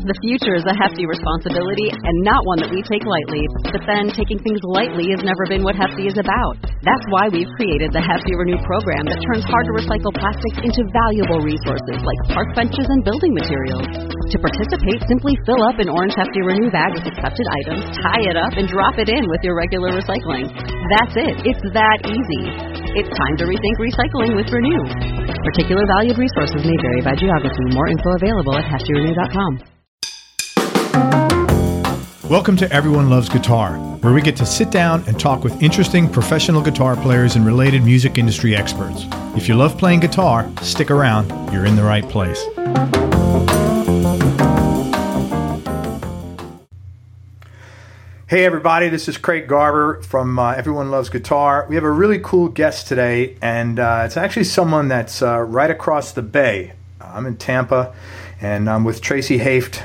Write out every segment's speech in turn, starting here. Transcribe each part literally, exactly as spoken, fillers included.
The future is a hefty responsibility and not one that we take lightly. But then, taking things lightly has never been what Hefty is about. That's why we've created the Hefty Renew program that turns hard-to-recycle plastics into valuable resources like park benches and building materials. To participate, simply fill up an orange Hefty Renew bag with accepted items, tie it up, and drop it in with your regular recycling. That's it. It's that easy. It's time to rethink recycling with Renew. Particular valued resources may vary by geography. More info available at hefty renew dot com. Welcome to Everyone Loves Guitar, where we get to sit down and talk with interesting professional guitar players and related music industry experts. If you love playing guitar, stick around. You're in the right place. Hey everybody, this is Craig Garber from uh, Everyone Loves Guitar. We have a really cool guest today, and uh, it's actually someone that's uh, right across the bay. I'm in Tampa, and I'm with Tracy Haft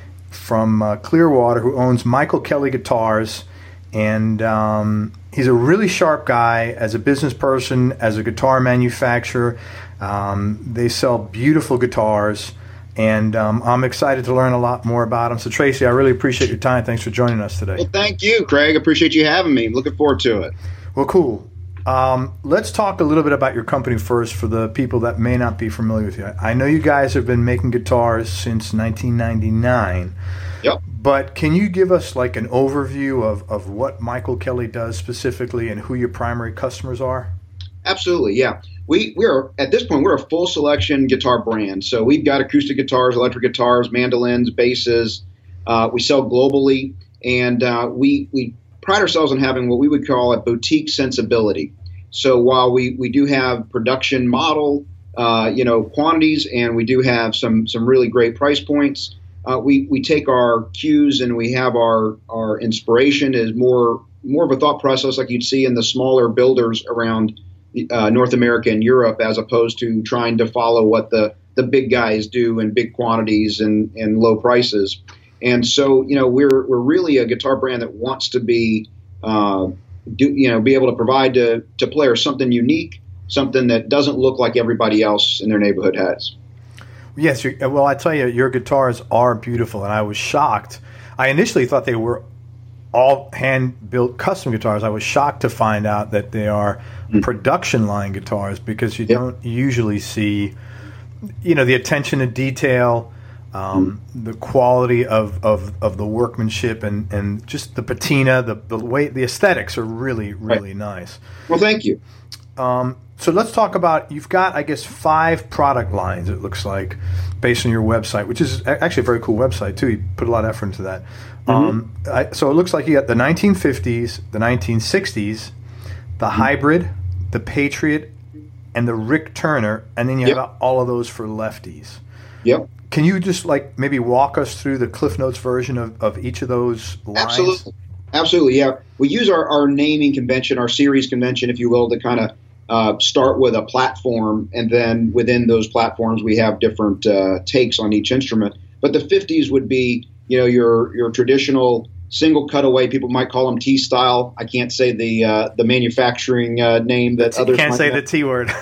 from uh, Clearwater, who owns Michael Kelly Guitars, and um, he's a really sharp guy as a business person, as a guitar manufacturer. Um, they sell beautiful guitars, and um, I'm excited to learn a lot more about them. So, Tracy, I really appreciate your time. Thanks for joining us today. Well, thank you, Craig. Appreciate you having me. Looking forward to it. Well, cool. Um, let's talk a little bit about your company first for the people that may not be familiar with you. I know you guys have been making guitars since nineteen ninety-nine. Yep. But can you give us like an overview of, of what Michael Kelly does specifically and who your primary customers are? Absolutely, yeah. We we're at this point we're a full selection guitar brand. So we've got acoustic guitars, electric guitars, mandolins, basses. Uh, we sell globally, and uh, we we pride ourselves on having what we would call a boutique sensibility. So while we we do have production model, uh, you know, quantities, and we do have some some really great price points, uh, we we take our cues and we have our our inspiration is more more of a thought process like you'd see in the smaller builders around Uh, North America and Europe, as opposed to trying to follow what the, the big guys do in big quantities and, and low prices. And so, you know, we're we're really a guitar brand that wants to be, uh, do, you know, be able to provide to, to players something unique, something that doesn't look like everybody else in their neighborhood has. Yes, you're, well, I tell you, your guitars are beautiful, and I was shocked. I initially thought they were all hand-built custom guitars. I was shocked to find out that they are mm. production line guitars, because you yep. don't usually see, you know, the attention to detail, um, mm. the quality of, of, of the workmanship, and, and just the patina, the the way the aesthetics are really really right. nice. Well, thank you. Um, so let's talk about, you've got, I guess, five product lines, it looks like, based on your website, which is actually a very cool website, too. You put a lot of effort into that. Mm-hmm. Um, I, so it looks like you got the nineteen fifties, the nineteen sixties, the mm-hmm. Hybrid, the Patriot, and the Rick Turner, and then you yep. have all of those for lefties. Yep. Can you just, like, maybe walk us through the Cliff Notes version of, of each of those lines? Absolutely. Absolutely, yeah. We use our, our naming convention, our series convention, if you will, to kind of uh, start with a platform, and then within those platforms we have different uh, takes on each instrument. But the fifties would be, you know, your your traditional single cutaway. People might call them T-style. I can't say the uh, the manufacturing uh, name that you others can't might say know. the T word.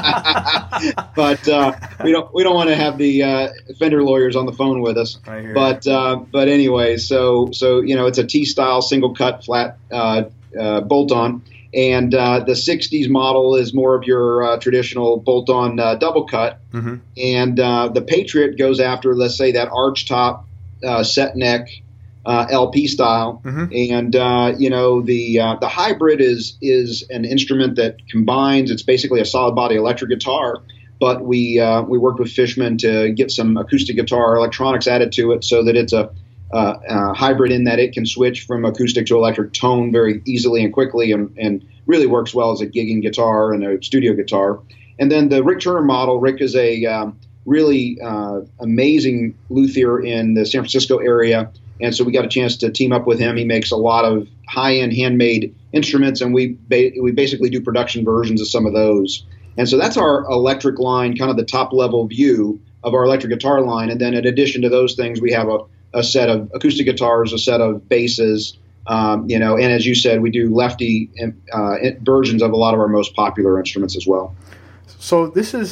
But uh, we don't we don't want to have the uh, Fender lawyers on the phone with us. I hear but uh, but anyway, so so you know, it's a T-style single cut flat uh, uh, bolt on, and uh, the sixties model is more of your uh, traditional bolt on uh, double cut, mm-hmm. and uh, the Patriot goes after, let's say, that arch top uh, set neck. Uh, L P style, mm-hmm. and uh, you know the uh, the Hybrid is is an instrument that combines. It's basically a solid body electric guitar, but we uh, we worked with Fishman to get some acoustic guitar electronics added to it, so that it's a, uh, a hybrid in that it can switch from acoustic to electric tone very easily and quickly, and, and really works well as a gigging guitar and a studio guitar. And then the Rick Turner model. Rick is a um, really uh, amazing luthier in the San Francisco area. And so we got a chance to team up with him. He makes a lot of high-end handmade instruments, and we ba- we basically do production versions of some of those. And so that's our electric line, kind of the top-level view of our electric guitar line. And then in addition to those things, we have a, a set of acoustic guitars, a set of basses, um, you know, and as you said, we do lefty uh, versions of a lot of our most popular instruments as well. So this is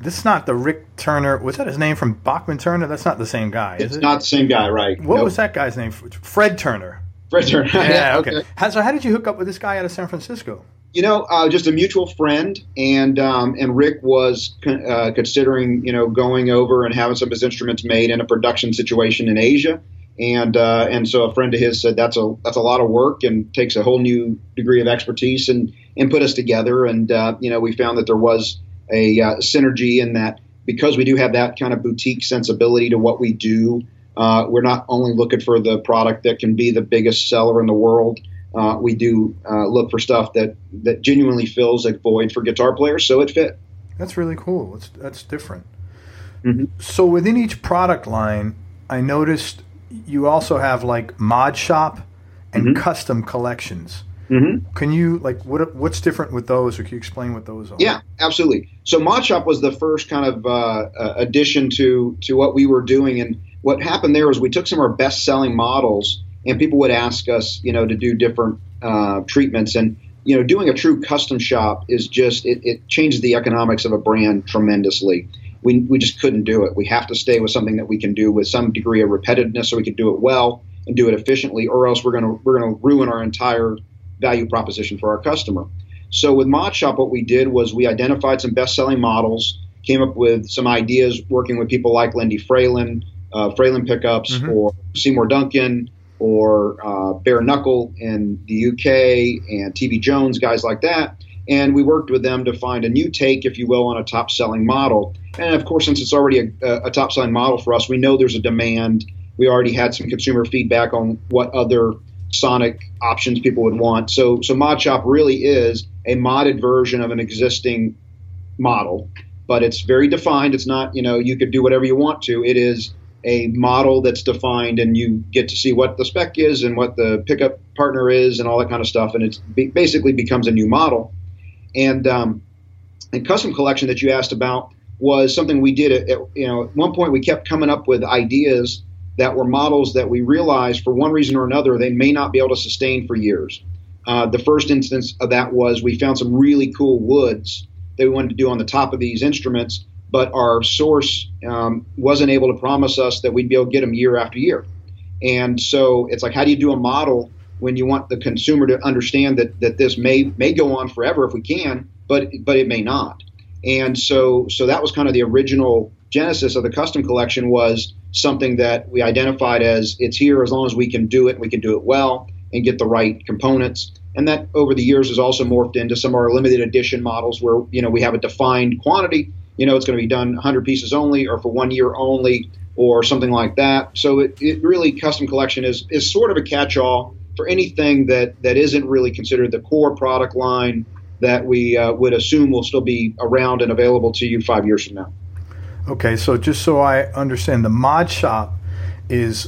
this is not the Rick Turner. Was that his name from Bachman Turner? That's not the same guy, is it's it? It's not the same guy, right? What nope. was that guy's name? Fred Turner. Fred Turner. Yeah, yeah okay. okay. How, so how did you hook up with this guy out of San Francisco? You know, uh, just a mutual friend, and um, and Rick was con- uh, considering, you know, going over and having some of his instruments made in a production situation in Asia, and uh, and so a friend of his said that's a that's a lot of work and takes a whole new degree of expertise, and and put us together, and uh, you know, we found that there was a uh, synergy in that because we do have that kind of boutique sensibility to what we do. Uh, we're not only looking for the product that can be the biggest seller in the world. Uh, we do uh, look for stuff that, that genuinely fills a void for guitar players, so it fit. That's really cool. That's, that's different. Mm-hmm. So within each product line, I noticed you also have like Mod Shop and mm-hmm. custom collections. Mm-hmm. Can you, like, what what's different with those, or can you explain what those are? Yeah, absolutely. So Mod Shop was the first kind of uh, uh, addition to, to what we were doing, and what happened there was we took some of our best-selling models, and people would ask us, you know, to do different uh, treatments. And, you know, doing a true custom shop is just, it, it changes the economics of a brand tremendously. We we just couldn't do it. We have to stay with something that we can do with some degree of repetitiveness so we can do it well and do it efficiently, or else we're going to we're going to ruin our entire value proposition for our customer. So with Mod Shop, what we did was we identified some best-selling models, came up with some ideas working with people like Lindy Fralin, uh, Fralin Pickups, mm-hmm. or Seymour Duncan, or uh, Bare Knuckle in the U K, and T V Jones, guys like that. And we worked with them to find a new take, if you will, on a top-selling model. And, of course, since it's already a, a top-selling model for us, we know there's a demand. We already had some consumer feedback on what other sonic options people would want. So, so Mod Shop really is a modded version of an existing model, but it's very defined. It's not, you know, you could do whatever you want to. It is a model that's defined, and you get to see what the spec is and what the pickup partner is and all that kind of stuff. And it be, basically becomes a new model. And um, and custom collection that you asked about was something we did. At, at, you know, at one point we kept coming up with ideas that were models that we realized for one reason or another they may not be able to sustain for years. Uh, the first instance of that was we found some really cool woods that we wanted to do on the top of these instruments, but our source um, wasn't able to promise us that we'd be able to get them year after year. And so it's like, how do you do a model when you want the consumer to understand that that this may may go on forever if we can, but but it may not. And so so that was kind of the original genesis of the custom collection, was something that we identified as it's here as long as we can do it, we can do it well and get the right components. And that over the years has also morphed into some of our limited edition models where, you know, we have a defined quantity. You know, it's going to be done one hundred pieces only, or for one year only, or something like that. So it, it really, custom collection is is sort of a catch-all for anything that, that isn't really considered the core product line that we uh, would assume will still be around and available to you five years from now. Okay, so just so I understand, the Mod Shop is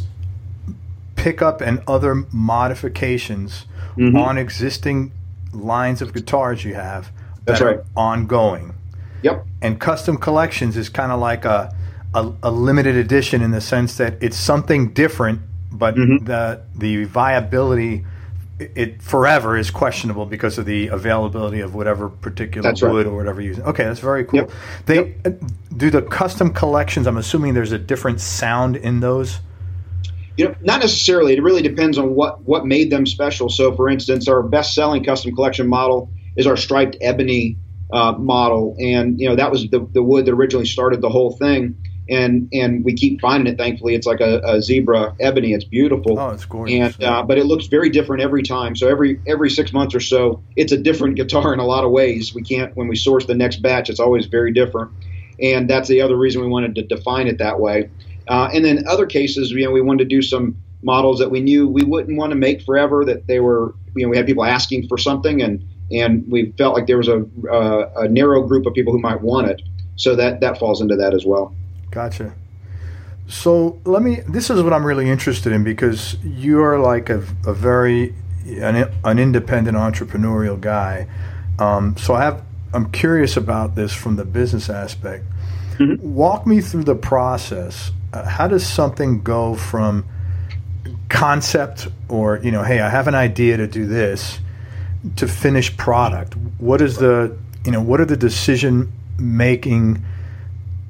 pickup and other modifications mm-hmm. on existing lines of guitars you have that That's right. are ongoing. Yep. And custom collections is kind of like a, a a limited edition in the sense that it's something different, but mm-hmm. the the viability it, it forever is questionable because of the availability of whatever particular that's wood right. or whatever you're using. Okay, that's very cool. Yep. They yep. do the custom collections. I'm assuming there's a different sound in those. You know, not necessarily. It really depends on what what made them special. So, for instance, our best-selling custom collection model is our striped ebony uh, model, and you know that was the the wood that originally started the whole thing. And and we keep finding it. Thankfully, it's like a, a zebra ebony. It's beautiful. Oh, it's gorgeous. And uh, but it looks very different every time. So every every six months or so, it's a different guitar in a lot of ways. We can't when we source the next batch. It's always very different. And that's the other reason we wanted to define it that way. Uh, and then other cases, you know, we wanted to do some models that we knew we wouldn't want to make forever. That they were, you know, we had people asking for something, and and we felt like there was a uh, a narrow group of people who might want it. So that that falls into that as well. Gotcha. So let me, this is what I'm really interested in, because you're like a, a very, an, an independent entrepreneurial guy. Um, so I have, I'm curious about this from the business aspect. Mm-hmm. Walk me through the process. Uh, how does something go from concept or, you know, hey, I have an idea to do this, to finished product? What is the, you know, what are the decision making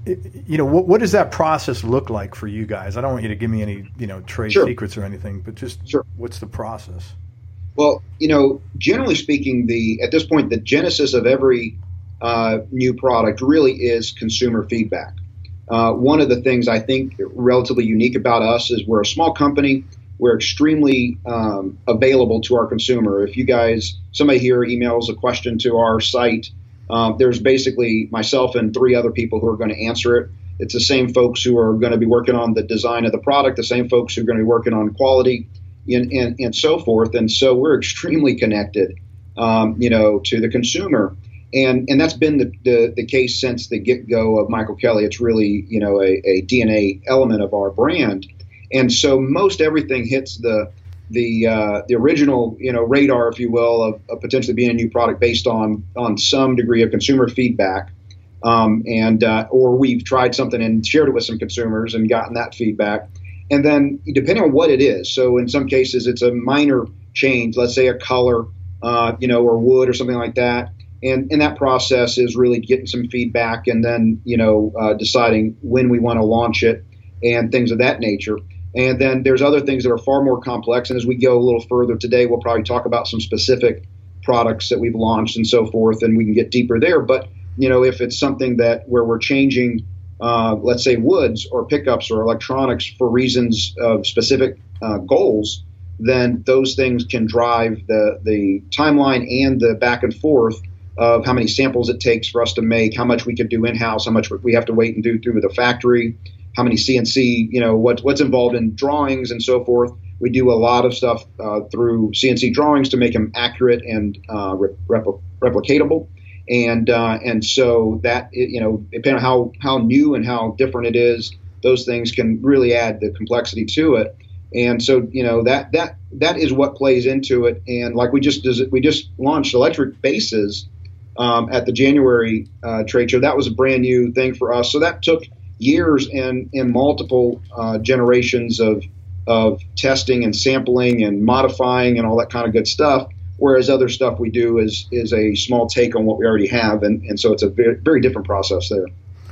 you know, what, what does that process look like for you guys? I don't want you to give me any, you know, trade Sure. secrets or anything, but just Sure. what's the process? Well, you know, generally speaking, the at this point, the genesis of every uh, new product really is consumer feedback. Uh, one of the things I think relatively unique about us is we're a small company. We're extremely um, available to our consumer. If you guys, somebody here emails a question to our site, um, there's basically myself and three other people who are going to answer it. It's the same folks who are going to be working on the design of the product, the same folks who are going to be working on quality, and, and, and so forth. And so we're extremely connected, um, you know, to the consumer. And and that's been the, the, the case since the get-go of Michael Kelly. It's really, you know, a, a D N A element of our brand. And so most everything hits the the uh, the original, you know, radar, if you will, of, of potentially being a new product based on on some degree of consumer feedback. Um, and uh, or we've tried something and shared it with some consumers and gotten that feedback. And then depending on what it is, so in some cases it's a minor change, let's say a color, uh, you know, or wood or something like that. And, and that process is really getting some feedback and then, you know, uh, deciding when we want to launch it and things of that nature. And then there's other things that are far more complex. And as we go a little further today, we'll probably talk about some specific products that we've launched and so forth, and we can get deeper there. But, you know, if it's something that where we're changing, uh, let's say woods or pickups or electronics for reasons of specific uh, goals, then those things can drive the, the timeline and the back and forth of how many samples it takes for us to make, how much we could do in-house, how much we have to wait and do through the factory, how many C N C, you know, what, what's involved in drawings and so forth. We do a lot of stuff uh, through C N C drawings to make them accurate and uh, repl- replicatable. And uh, and so that, you know, depending on how, how new and how different it is, those things can really add the complexity to it. And so, you know, that that that is what plays into it. And like we just we just launched electric bases um, at the January uh, trade show. That was a brand new thing for us. So that took years and, and multiple uh, generations of of testing and sampling and modifying and all that kind of good stuff. Whereas other stuff we do is is a small take on what we already have, and, and so it's a very, very different process there.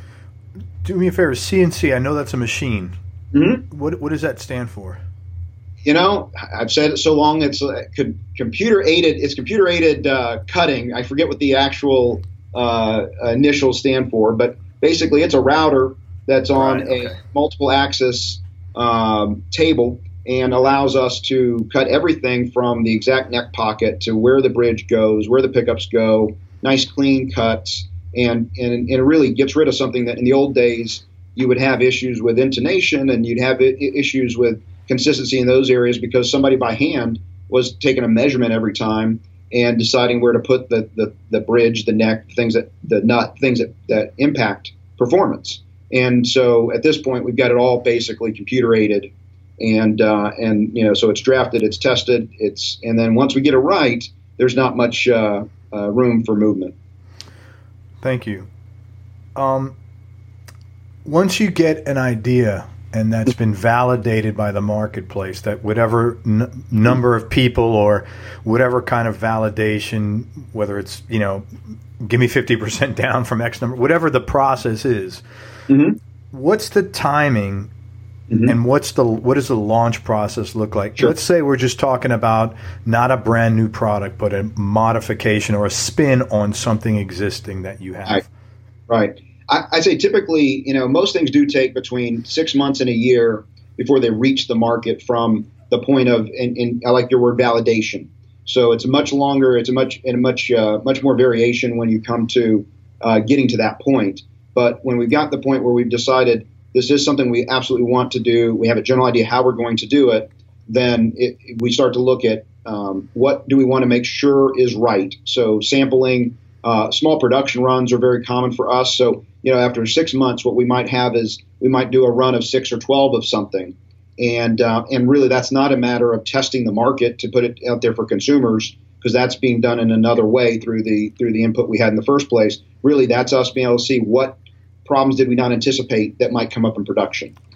Do me a favor, C N C, I know that's a machine. Mm-hmm. What what does that stand for? You know, I've said it so long, it's uh, computer aided. It's computer aided uh, cutting. I forget what the actual uh, initials stand for, but basically it's a router that's on Right, okay. a multiple axis um, table and allows us to cut everything from the exact neck pocket to where the bridge goes, where the pickups go, nice clean cuts, and, and, and it really gets rid of something that in the old days you would have issues with intonation and you'd have I- issues with consistency in those areas because somebody by hand was taking a measurement every time and deciding where to put the, the, the bridge, the neck, things that the nut, things that, that impact performance. And so at this point, we've got it all basically computer aided. And, uh, and, you know, so it's drafted, it's tested, it's, and then once we get it right, there's not much uh, uh, room for movement. Thank you. Um, once you get an idea and that's been validated by the marketplace, that whatever n- number of people or whatever kind of validation, whether it's, you know, give me fifty percent down from X number, whatever the process is, Mm-hmm. what's the timing Mm-hmm. and what's the what does the launch process look like? Sure. Let's say we're just talking about not a brand new product, but a modification or a spin on something existing that you have. Right. Right. I, I'd say typically, you know, most things do take between six months and a year before they reach the market from the point of, and, and I like your word, validation. So it's a much longer, it's a much, and a much, uh, much more variation when you come to uh, getting to that point. But when we've got the point where we've decided this is something we absolutely want to do, we have a general idea how we're going to do it, then it, we start to look at um, what do we want to make sure is right. So sampling, uh, small production runs are very common for us. So, you know, after six months, what we might have is we might do a run of six or twelve of something. And uh, and really that's not a matter of testing the market to put it out there for consumers, because that's being done in another way through the through the input we had in the first place. Really, that's us being able to see what problems did we not anticipate that might come up in production.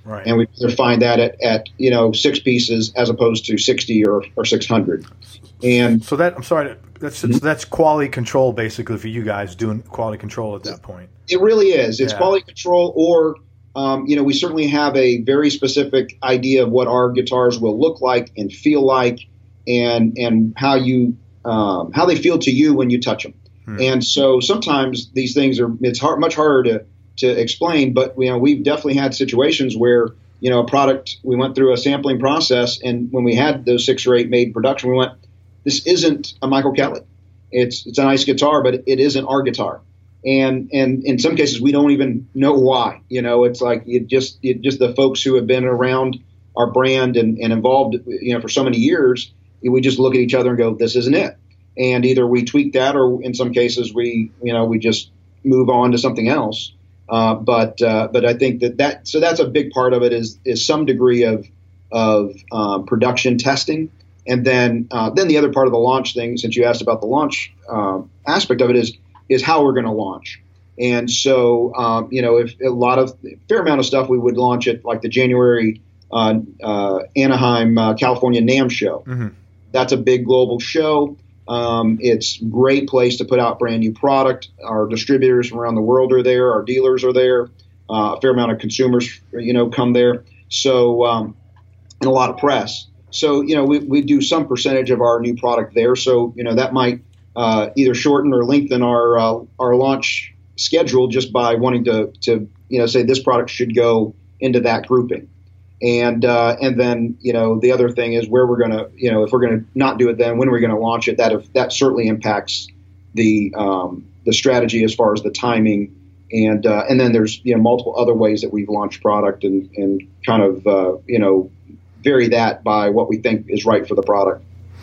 Right. And we find that at, at you know six pieces as opposed to sixty or, or six hundred. And so that I'm sorry, that's mm-hmm. that's quality control basically for you guys doing quality control at that point. It really is. It's yeah. quality control, or um, you know, we certainly have a very specific idea of what our guitars will look like and feel like, and and how you um, how they feel to you when you touch them. Hmm. And so sometimes these things are it's hard, much harder to to explain. But you know, we've definitely had situations where you know a product we went through a sampling process, and when we had those six or eight made in production, we went, this isn't a Michael Kelly. It's it's a nice guitar, but it isn't our guitar. And and in some cases, we don't even know why. You know, it's like it just it just the folks who have been around our brand and, and involved, you know, for so many years, we just look at each other and go, this isn't it. And either we tweak that, or in some cases, we you know we just move on to something else. Uh, but uh, but I think that that so that's a big part of it is is some degree of of uh, production testing. And then uh, then the other part of the launch thing, since you asked about the launch uh, aspect of it, is is how we're going to launch. And so, um, you know, if a lot of a fair amount of stuff we would launch at like the January uh, uh, Anaheim, uh, California NAMM show. Mm-hmm. That's a big global show. Um, it's a great place to put out brand new product. Our distributors from around the world are there. Our dealers are there. Uh, a fair amount of consumers, you know, come there. So um, and a lot of press. So, you know, we, we do some percentage of our new product there. So, you know, that might uh, either shorten or lengthen our uh, our launch schedule just by wanting to, to, you know, say this product should go into that grouping. And uh, and then, you know, the other thing is where we're going to, you know, if we're going to not do it then, when are we going to launch it? That if, that certainly impacts the um, the strategy as far as the timing. And uh, and then there's, you know, multiple other ways that we've launched product and, and kind of, uh, you know, vary that by what we think is right for the product.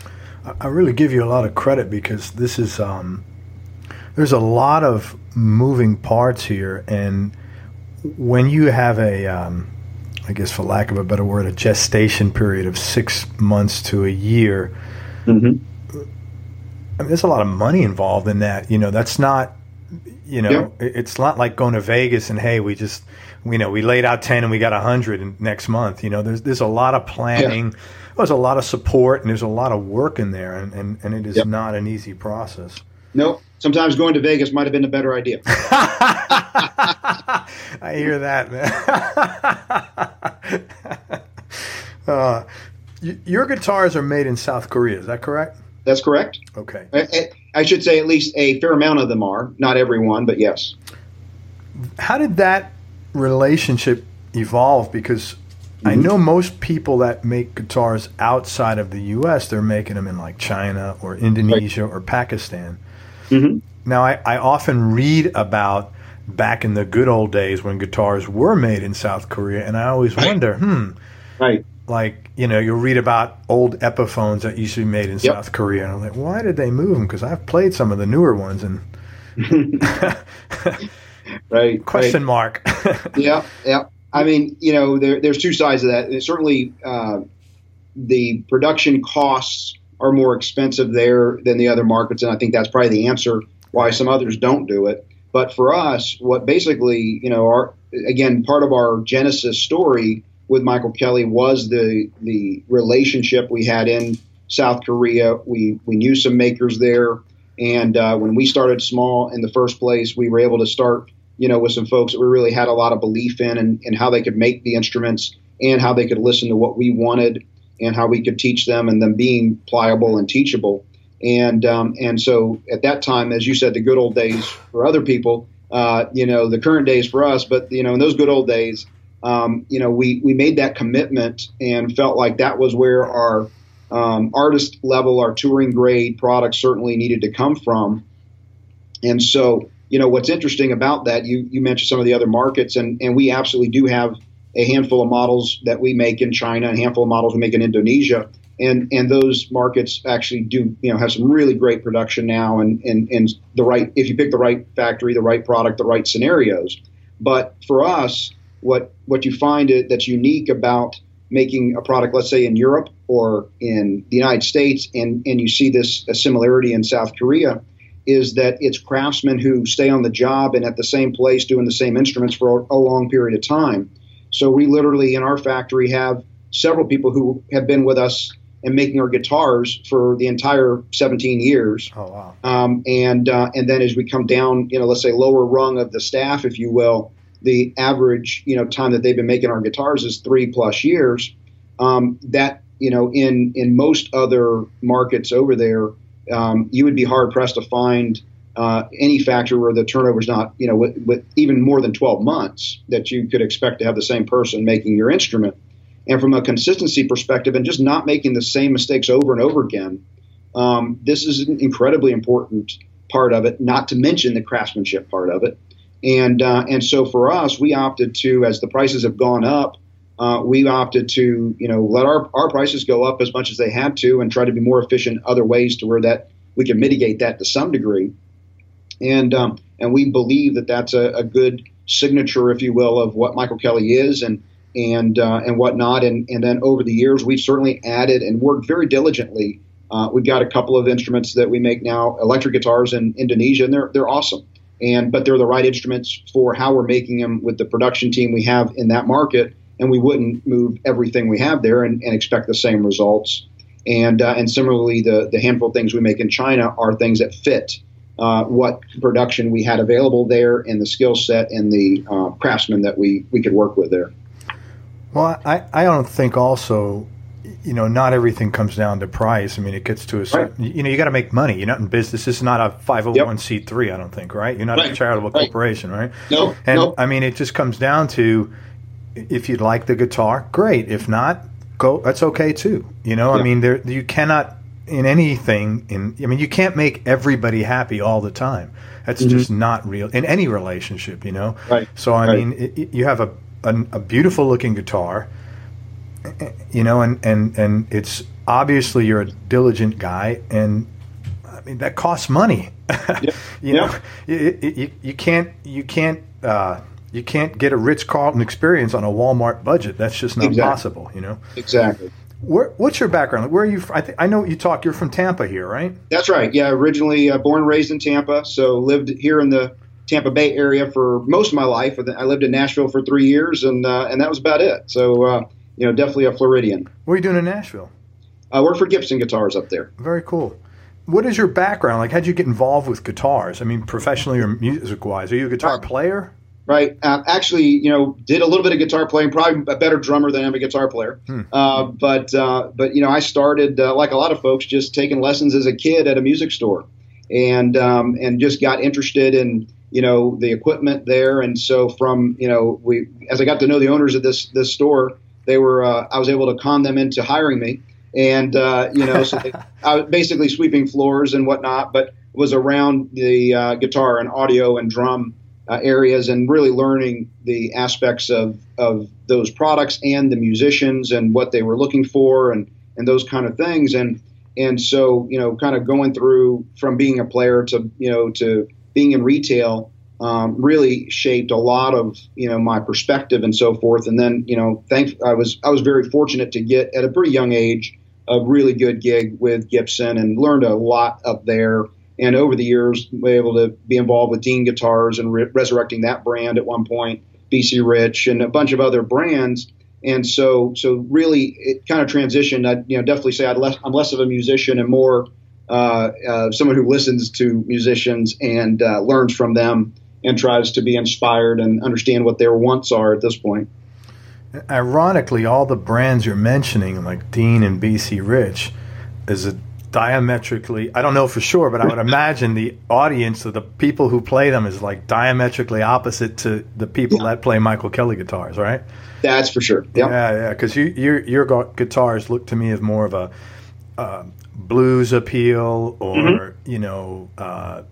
I really give you a lot of credit because this is um, there's a lot of moving parts here, and when you have a um, I guess for lack of a better word, a gestation period of six months to a year, mm-hmm. I mean, there's a lot of money involved in that. You know, that's not, you know, yeah. it's not like going to Vegas and hey, we just, you know, we laid out ten and we got a hundred next month. You know, there's there's a lot of planning, yeah. there's a lot of support, and there's a lot of work in there, and, and, and it is yep. not an easy process. Nope. Sometimes going to Vegas might have been a better idea. I hear that, man. uh, y- your guitars are made in South Korea, is that correct? That's correct. Okay. I, I should say at least a fair amount of them are. Not everyone, but yes. How did that relationship evolve? Because mm-hmm. I know most people that make guitars outside of the U S, they're making them in like China or Indonesia right. or Pakistan. Mm-hmm. Now, I, I often read about back in the good old days when guitars were made in South Korea, and I always right. wonder, hmm, right. like, you know, you'll read about old Epiphones that used to be made in yep. South Korea, and I'm like, why did they move them? Because I've played some of the newer ones, and right, question right. mark. yeah, yeah. I mean, you know, there, there's two sides of that. There's certainly, uh, the production costs are more expensive there than the other markets, and I think that's probably the answer why some others don't do it. But for us, what basically, you know, our again, part of our genesis story with Michael Kelly was the the relationship we had in South Korea. We we knew some makers there, and uh, when we started small in the first place, we were able to start, you know, with some folks that we really had a lot of belief in, and, and how they could make the instruments and how they could listen to what we wanted and how we could teach them, and them being pliable and teachable. And um, and so at that time, as you said, the good old days for other people, uh, you know, the current days for us. But, you know, in those good old days, um, you know, we, we made that commitment and felt like that was where our um, artist level, our touring grade products certainly needed to come from. And so, you know, what's interesting about that, you, you mentioned some of the other markets, and, and we absolutely do have a handful of models that we make in China, a handful of models we make in Indonesia. And and those markets actually do, you know, have some really great production now, and, and, and the right, if you pick the right factory, the right product, the right scenarios. But for us, what what you find it, that's unique about making a product, let's say in Europe or in the United States, and, and you see this a similarity in South Korea, is that it's craftsmen who stay on the job and at the same place doing the same instruments for a, a long period of time. So we literally in our factory have several people who have been with us and making our guitars for the entire seventeen years. Oh, wow. Um, and uh, and then as we come down, you know, let's say lower rung of the staff, if you will, the average, you know, time that they've been making our guitars is three plus years. Um, that, you know, in, in most other markets over there, um, you would be hard pressed to find uh, any factory where the turnover is not, you know, with, with even more than twelve months that you could expect to have the same person making your instrument. And from a consistency perspective and just not making the same mistakes over and over again, um, this is an incredibly important part of it, not to mention the craftsmanship part of it. And uh, and so for us, we opted to, as the prices have gone up, uh, we opted to, you know, let our, our prices go up as much as they had to and try to be more efficient in other ways to where that we can mitigate that to some degree. And um, and we believe that that's a, a good signature, if you will, of what Michael Kelly is and and uh, and whatnot. And, and then over the years, we've certainly added and worked very diligently. Uh, we've got a couple of instruments that we make now, electric guitars in Indonesia, and they're they're awesome. And but they're the right instruments for how we're making them with the production team we have in that market. And we wouldn't move everything we have there and, and expect the same results. And uh, and similarly, the the handful of things we make in China are things that fit uh, what production we had available there and the skill set and the uh, craftsmen that we, we could work with there. Well, I, I don't think also, you know, not everything comes down to price. I mean, it gets to a certain, right. you know, you got to make money. You're not in business. This is not a five oh one c three, yep. I don't think, right? You're not right. a charitable right. corporation, right? No. And no. I mean, it just comes down to if you'd like the guitar, great. If not, go. That's okay too. You know, yeah. I mean, there you cannot in anything. In I mean, you can't make everybody happy all the time. That's mm-hmm. just not real in any relationship. You know. Right. So I right. mean, it, it, you have a A, a beautiful looking guitar, you know, and, and, and it's obviously you're a diligent guy, and I mean that costs money. Yep. you know, yep. you, you, you can't you can't uh, you can't get a Ritz-Carlton experience on a Walmart budget. That's just not exactly. possible. You know. Exactly. Where, what's your background? Where are you? I, th- I know you talk. You're from Tampa here, right? That's right. Yeah, originally uh, born and raised in Tampa, so lived here in the Tampa Bay area for most of my life. I lived in Nashville for three years, and uh, and that was about it. So, uh, you know, definitely a Floridian. What are you doing in Nashville? I work for Gibson Guitars up there. Very cool. What is your background? Like, how'd you get involved with guitars? I mean, professionally or music-wise? Are you a guitar player? Right. Uh, actually, you know, did a little bit of guitar playing. Probably a better drummer than I'm a guitar player. Hmm. Uh, but uh, but you know, I started uh, like a lot of folks, just taking lessons as a kid at a music store, and um, and just got interested in, you know, the equipment there. And so from, you know, we, as I got to know the owners of this, this store, they were, uh, I was able to con them into hiring me. And, uh, you know, so they, I was basically sweeping floors and whatnot, but was around the uh, guitar and audio and drum uh, areas and really learning the aspects of, of those products and the musicians and what they were looking for and, and those kind of things. And, and so, you know, kind of going through from being a player to, you know, to being in retail um, really shaped a lot of, you know, my perspective and so forth. And then, you know, thank I was I was very fortunate to get at a pretty young age a really good gig with Gibson and learned a lot up there. And over the years, we were able to be involved with Dean Guitars and re- resurrecting that brand at one point, B C Rich and a bunch of other brands. And so, so really, it kind of transitioned. I'd, you know, definitely say I'd less, I'm less of a musician and more uh, uh, someone who listens to musicians and uh, learns from them and tries to be inspired and understand what their wants are at this point. Ironically, all the brands you're mentioning, like Dean and B C Rich, is a diametrically, I don't know for sure, but I would imagine the audience of the people who play them is like diametrically opposite to the people yeah. that play Michael Kelly guitars, right? That's for sure. Yep. Yeah, yeah, because you, your your guitars look to me as more of a uh, blues appeal or, mm-hmm. you know, uh,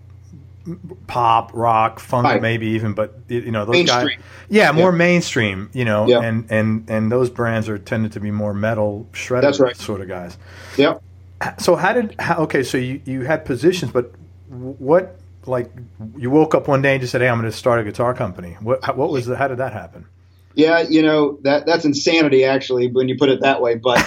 pop, rock, funk, right. maybe even, but, you know, those mainstream. guys. Yeah, more yeah. mainstream, you know, yeah. and, and, and those brands are tended to be more metal, shredded That's right. sort of guys. Yeah. So how did, how, okay, so you, you had positions, but what, like, you woke up one day and just said, hey, I'm going to start a guitar company. What, what was the, how did that happen? Yeah, you know, that that's insanity, actually, when you put it that way. But,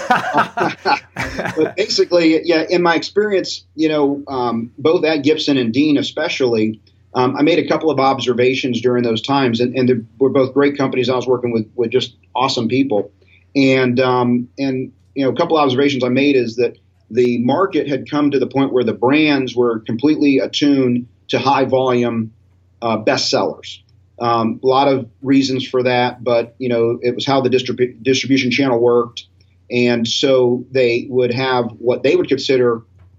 but basically, yeah, in my experience, you know, um, both at Gibson and Dean especially, um, I made a couple of observations during those times, and, and they were both great companies. I was working with with just awesome people, and um, and you know, a couple of observations I made is that the market had come to the point where the brands were completely attuned to high volume uh, bestsellers. Um, a lot of reasons for that, but you know, it was how the distrib- distribution channel worked, and so they would have what they would consider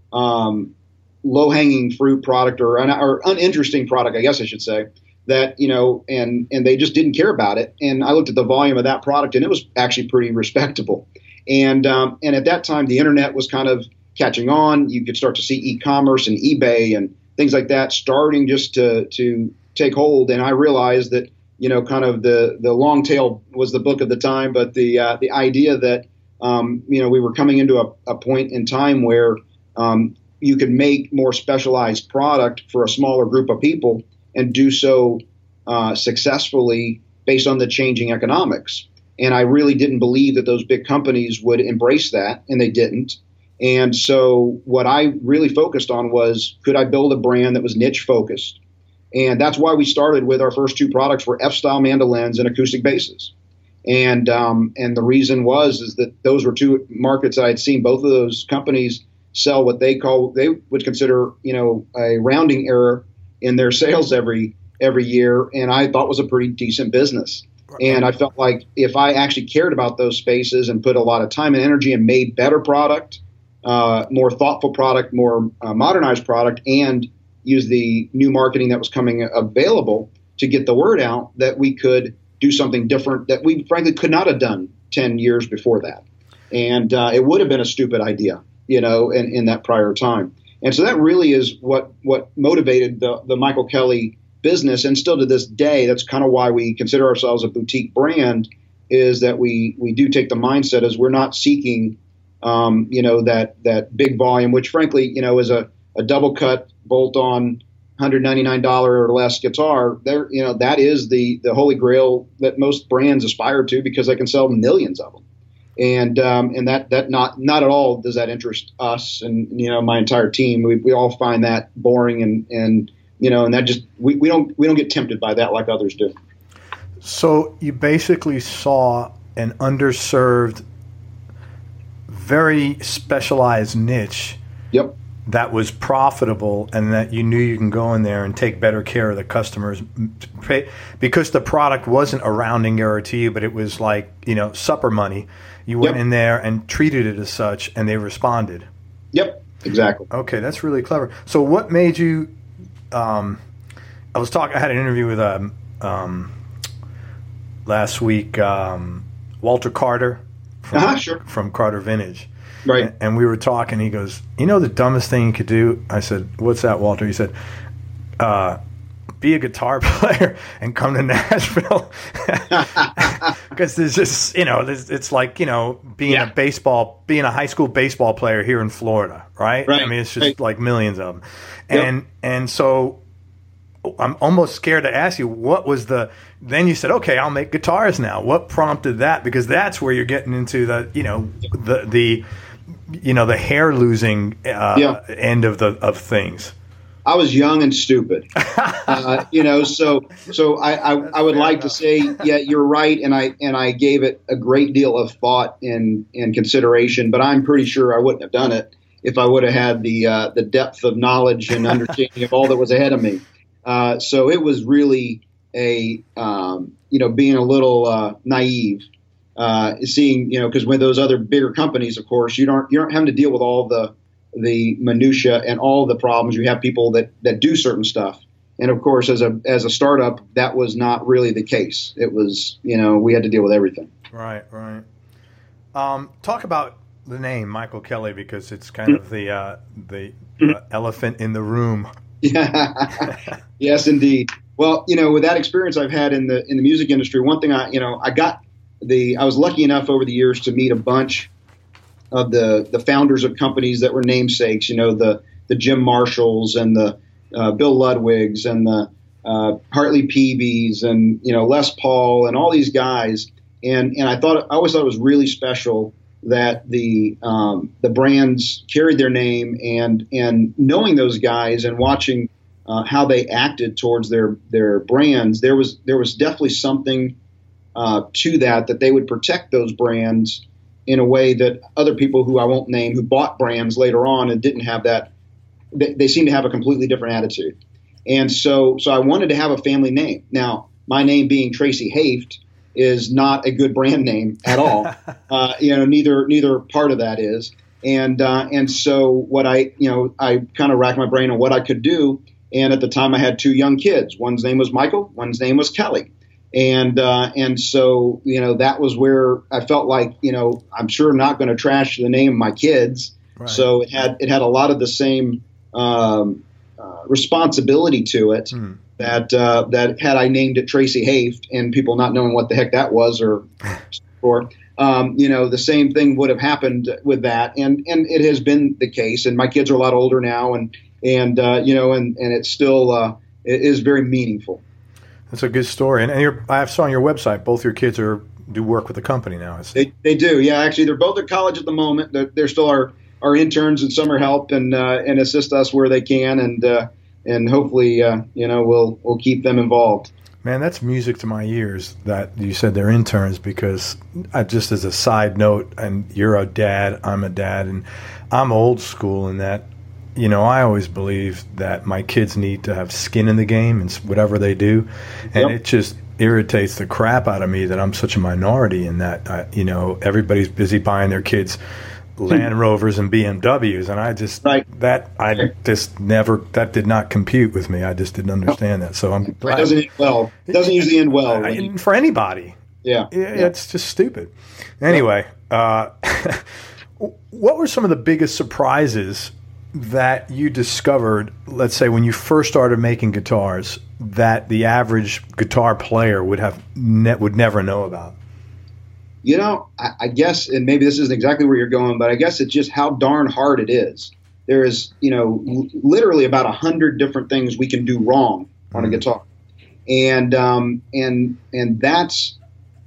um, low-hanging fruit product or, un- or uninteresting product, I guess I should say. That you know, and and they just didn't care about it. And I looked at the volume of that product, and it was actually pretty respectable. And um, and at that time, the internet was kind of catching on. You could start to see e-commerce and eBay and things like that starting just to to take hold. And I realized that, you know, kind of the, the long tail was the book of the time, but the uh, the idea that, um, you know, we were coming into a, a point in time where um, you could make more specialized product for a smaller group of people and do so uh, successfully based on the changing economics. And I really didn't believe that those big companies would embrace that, and they didn't. And so what I really focused on was, could I build a brand that was niche focused? And that's why we started with our first two products were F-style mandolins and acoustic basses. And um, and the reason was is that those were two markets I had seen both of those companies sell what they call, they would consider, you know, a rounding error in their sales every every year. And I thought was a pretty decent business. And I felt like if I actually cared about those spaces and put a lot of time and energy and made better product, uh, more thoughtful product, more uh, modernized product, and use the new marketing that was coming available to get the word out, that we could do something different that we frankly could not have done ten years before that. And uh, it would have been a stupid idea, you know, in, in that prior time. And so that really is what, what motivated the, the Michael Kelly business. And still to this day, that's kind of why we consider ourselves a boutique brand, is that we, we do take the mindset as we're not seeking, um, you know, that, that big volume, which frankly, you know, is a, a double cut bolt-on one hundred ninety-nine dollars or less guitar. There, you know, that is the, the holy grail that most brands aspire to, because they can sell millions of them. And, um, and that, that not, not at all does that interest us and, you know, my entire team. We, we all find that boring and, and, you know, and that just, we, we don't, we don't get tempted by that like others do. So you basically saw an underserved, very specialized niche. Yep. That was profitable, and that you knew you can go in there and take better care of the customers, because the product wasn't a rounding error to you, but it was like, you know, supper money. You went Yep. in there and treated it as such, and they responded. Yep, exactly. Okay, that's really clever. So what made you um, I was talking I had an interview with um, um, last week um, Walter Carter from, uh-huh, sure. from Carter Vintage. Right. And, and we were talking. He goes, you know the dumbest thing you could do? I said, what's that, Walter? He said, uh, be a guitar player and come to Nashville. Because there's just, you know, there's, it's like, you know, being yeah. a baseball, being a high school baseball player here in Florida, right? Right. I mean, it's just right. like millions of them. And, yep. and so I'm almost scared to ask you, what was the, then you said, okay, I'll make guitars now. What prompted that? Because that's where you're getting into the, you know, the, the, you know, the hair losing uh, yeah. end of the of things. I was young and stupid, uh, you know. So, so I, I, I would like enough. to say, yeah, you're right, and I and I gave it a great deal of thought and and consideration. But I'm pretty sure I wouldn't have done it if I would have had the uh, the depth of knowledge and understanding of all that was ahead of me. Uh, so it was really a um, you know, being a little uh, naive. Uh, seeing, you know, because with those other bigger companies, of course, you don't you don't have to deal with all the the minutia and all the problems. You have people that, that do certain stuff, and of course, as a as a startup, that was not really the case. It was, you know, we had to deal with everything. Right, right. Um, talk about the name Michael Kelly, because it's kind of the uh, the uh, elephant in the room. Yeah. Yes, indeed. Well, you know, with that experience I've had in the in the music industry, one thing I you know I got. The I was lucky enough over the years to meet a bunch of the, the founders of companies that were namesakes, you know, the, the Jim Marshalls and the uh, Bill Ludwigs and the uh, Hartley Peaveys and, you know, Les Paul and all these guys. And and I thought I always thought it was really special that the um, the brands carried their name, and and knowing those guys and watching uh, how they acted towards their their brands, there was there was definitely something uh, to that that they would protect those brands in a way that other people who I won't name who bought brands later on and didn't have that, they, they seem to have a completely different attitude. And so so I wanted to have a family name. Now, my name being Tracy Haft is not a good brand name at all. uh, you know, neither neither part of that is. And uh, and so what I, you know, I kind of racked my brain on what I could do. And at the time I had two young kids. One's name was Michael, one's name was Kelly. And uh, and so, you know, that was where I felt like, you know, I'm sure not going to trash the name of my kids. Right. So it had it had a lot of the same um, uh, responsibility to it mm. that uh, that had I named it Tracy Haft and people not knowing what the heck that was or or um, you know, the same thing would have happened with that. And and it has been the case. And my kids are a lot older now, and and uh, you know, and and it's still uh, it is very meaningful. That's a good story. And, and you're, I saw on your website, both your kids are do work with the company now. They they do. Yeah, actually, they're both at college at the moment. They're, they're still our, our interns and summer help and uh, and assist us where they can. And uh, and hopefully, uh, you know, we'll we'll keep them involved. Man, that's music to my ears that you said they're interns, because I, just as a side note, and you're a dad, I'm a dad, and I'm old school in that, you know, I always believe that my kids need to have skin in the game and whatever they do. And yep. It just irritates the crap out of me that I'm such a minority in that, uh, you know, everybody's busy buying their kids Land Rovers and B M Ws. And I just, right. that, I just never, that did not compute with me. I just didn't understand that. So I'm glad. It doesn't end well. It doesn't usually end well. I, for anybody. Yeah. It, yeah. It's just stupid. Anyway, uh, what were some of the biggest surprises that you discovered, let's say when you first started making guitars, that the average guitar player would have ne- would never know about? You know, I, I guess, and maybe this isn't exactly where you're going, but I guess it's just how darn hard it is. There is, you know, l- literally about a hundred different things we can do wrong on mm-hmm. a guitar, and um, and and that's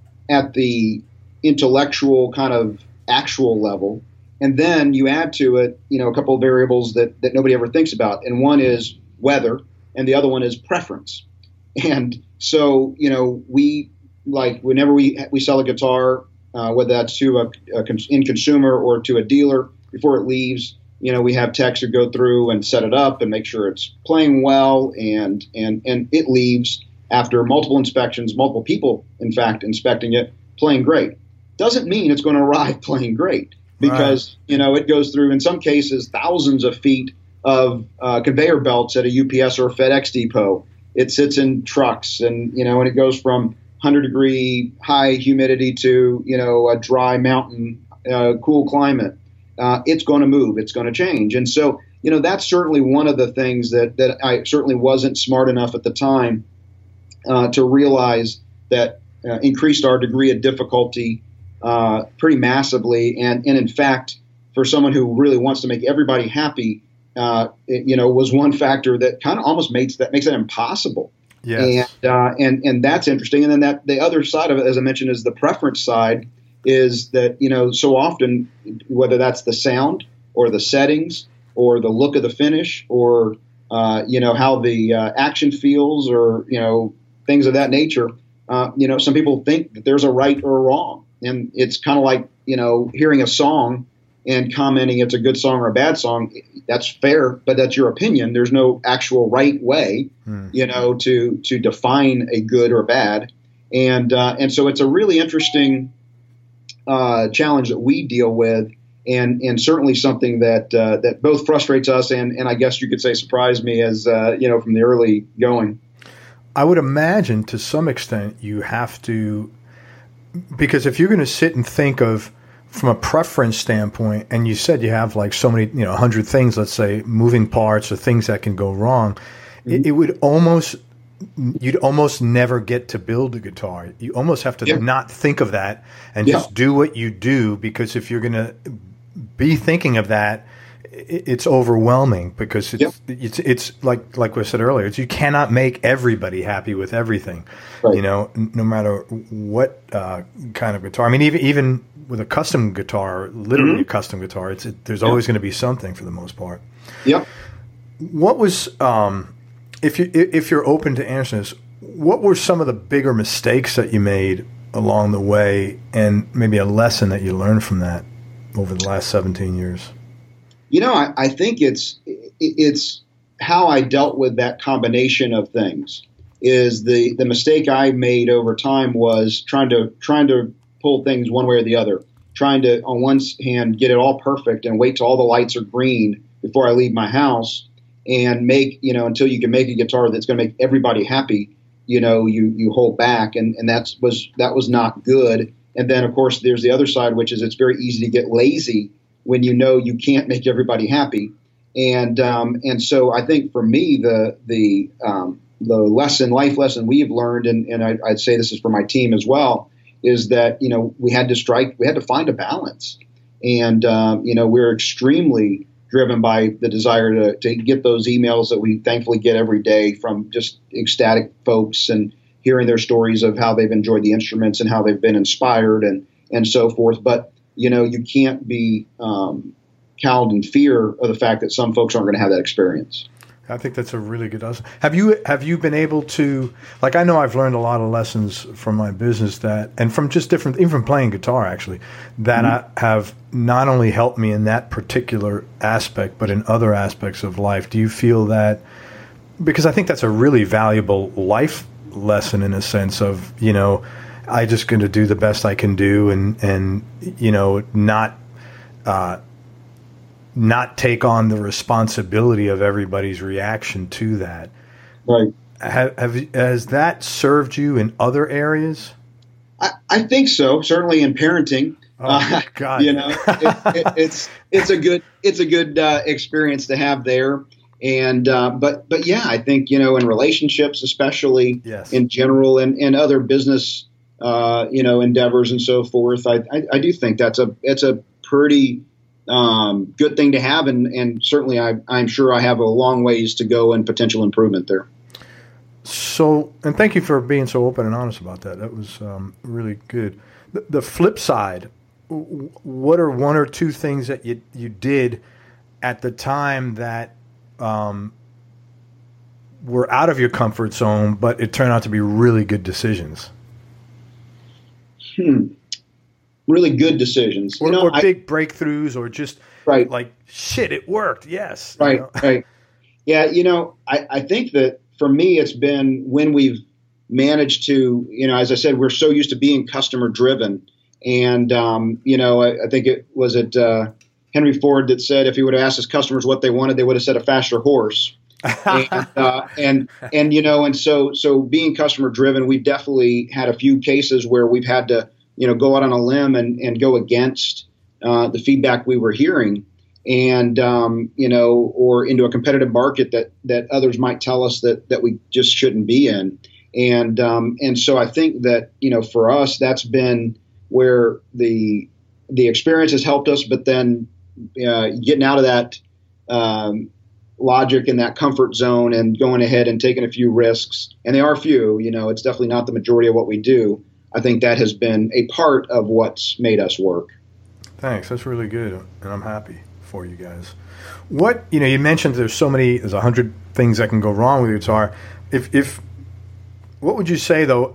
at the intellectual kind of actual level. And then you add to it, you know, a couple of variables that, that nobody ever thinks about. And one is weather, and the other one is preference. And so, you know, we like whenever we we sell a guitar, uh, whether that's to a, a con- in consumer or to a dealer, before it leaves, you know, we have techs who go through and set it up and make sure it's playing well, and and and it leaves after multiple inspections, multiple people, in fact, inspecting it, playing great. Doesn't mean it's going to arrive playing great. Because, right. you know, it goes through, in some cases, thousands of feet of uh, conveyor belts at a U P S or a FedEx depot. It sits in trucks, and, you know, and it goes from one hundred degree high humidity to, you know, a dry mountain, uh, cool climate. Uh, it's going to move. It's going to change. And so, you know, that's certainly one of the things that, that I certainly wasn't smart enough at the time uh, to realize that uh, increased our degree of difficulty Uh, pretty massively, and, and in fact, for someone who really wants to make everybody happy, uh, it, you know, was one factor that kind of almost makes that makes it impossible. Yes. And, uh, and and that's interesting. And then that the other side of it, as I mentioned, is the preference side. Is that, you know, so often, whether that's the sound or the settings or the look of the finish or uh, you know, how the uh, action feels, or, you know, things of that nature. Uh, you know, some people think that there's a right or a wrong. And it's kind of like, you know, hearing a song and commenting it's a good song or a bad song. That's fair, but that's your opinion. There's no actual right way, hmm. you know, to to define a good or bad. And uh, and so it's a really interesting uh, challenge that we deal with, and and certainly something that uh, that both frustrates us and and I guess you could say surprised me as uh, you know, from the early going. I would imagine to some extent you have to. Because if you're going to sit and think of from a preference standpoint, and you said you have like so many, you know, a hundred things, let's say, moving parts or things that can go wrong, mm-hmm. it, it would almost, you'd almost never get to build a guitar. You almost have to yeah. not think of that and yeah. just do what you do, because if you're going to be thinking of that, it's overwhelming, because it's, yep. it's it's like like we said earlier, it's, you cannot make everybody happy with everything, right. you know, no matter what uh, kind of guitar. I mean, even even with a custom guitar, literally mm-hmm. a custom guitar, it's it, there's yep. always going to be something for the most part. Yep. What was um, if you if you're open to answering this, what were some of the bigger mistakes that you made along the way, and maybe a lesson that you learned from that over the last seventeen years? You know, I, I think it's it's how I dealt with that combination of things. Is the the mistake I made over time was trying to trying to pull things one way or the other, trying to on one hand get it all perfect and wait till all the lights are green before I leave my house, and make you know until you can make a guitar that's going to make everybody happy. You know, you you hold back, and and that was that was not good. And then of course there's the other side, which is it's very easy to get lazy when you know you can't make everybody happy. And um, and so I think for me the the um, the lesson, life lesson we've learned, and, and I, I'd say this is for my team as well, is that, you know, we had to strike, we had to find a balance. And, um, you know, we're extremely driven by the desire to, to get those emails that we thankfully get every day from just ecstatic folks and hearing their stories of how they've enjoyed the instruments and how they've been inspired and, and so forth. But, you know, you can't be um, cowed in fear of the fact that some folks aren't going to have that experience. I think that's a really good lesson. Have you have you been able to, like, I know I've learned a lot of lessons from my business that, and from just different, even from playing guitar actually, that mm-hmm. I have not only helped me in that particular aspect, but in other aspects of life. Do you feel that, because I think that's a really valuable life lesson in a sense of, you know, I just going to do the best I can do and, and you know, not, uh, not take on the responsibility of everybody's reaction to that. Right. Have, have has that served you in other areas? I, I think so. Certainly in parenting. Oh, uh, God. You know, it, it, it's it's a good it's a good uh, experience to have there. And uh, but but yeah, I think, you know, in relationships, especially yes. in general, and, and other business uh, you know endeavors and so forth. I, I I do think that's a it's a pretty Um, good thing to have, and, and certainly I, I'm sure I have a long ways to go and potential improvement there. So, and thank you for being so open and honest about that. That was um, really good. The, the flip side, what are one or two things that you you did at the time that um, were out of your comfort zone, but it turned out to be really good decisions? Hmm. Really good decisions, or, you know, or I, big breakthroughs, or just right. like, shit, it worked. Yes. Right. You know? Right. Yeah. You know, I, I think that for me, it's been when we've managed to, you know, as I said, we're so used to being customer driven. And, um, you know, I, I think it was it uh, Henry Ford that said, if he would have asked his customers what they wanted, they would have said a faster horse. and, uh, and, and, you know, and so, so being customer driven, we've definitely had a few cases where we've had to, you know, go out on a limb and, and go against uh, the feedback we were hearing, and um, you know, or into a competitive market that that others might tell us that that we just shouldn't be in. And um, and so I think that, you know, for us, that's been where the the experience has helped us. But then uh, getting out of that um, logic and that comfort zone and going ahead and taking a few risks, and they are few. You know, it's definitely not the majority of what we do. I think that has been a part of what's made us work. Thanks. That's really good, and I'm happy for you guys. What, you know, you mentioned there's so many, there's a hundred things that can go wrong with your guitar. If, if, what would you say though,